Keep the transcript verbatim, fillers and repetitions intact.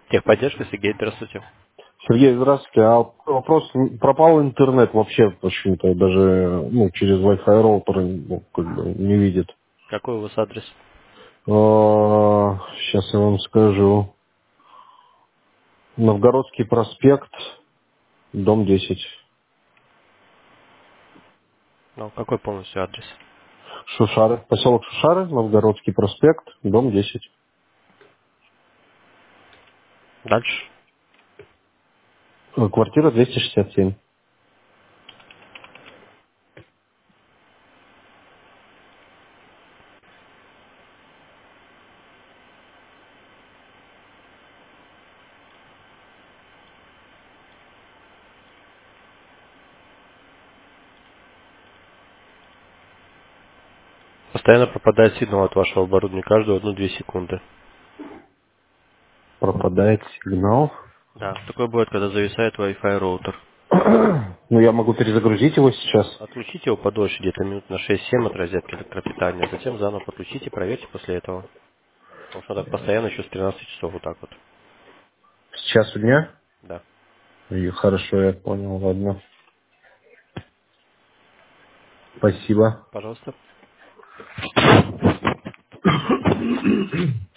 Техподдержка, Сергей, здравствуйте. Сергей, здравствуйте. А вопрос, пропал интернет вообще почему-то, даже ну, через Wi-Fi роутер ну, как бы не видит. Какой у вас адрес? Сейчас я вам скажу. Новгородский проспект, дом десять. Ну, какой полностью адрес? Шушары, поселок Шушары, Новгородский проспект, дом десять. Дальше. Э, Квартира двести шестьдесят семь. Постоянно пропадает сигнал от вашего оборудования каждую одну-две секунды. Пропадает сигнал. Да, такое бывает, когда зависает Wi-Fi роутер. Ну, я могу перезагрузить его сейчас. Отключите его подольше, где-то минут на шесть-семь от розетки электропитания, затем заново подключите, проверьте после этого. Потому что так постоянно еще с тринадцати часов вот так вот. С часу дня? Да. И хорошо, я понял, ладно. Спасибо. Пожалуйста.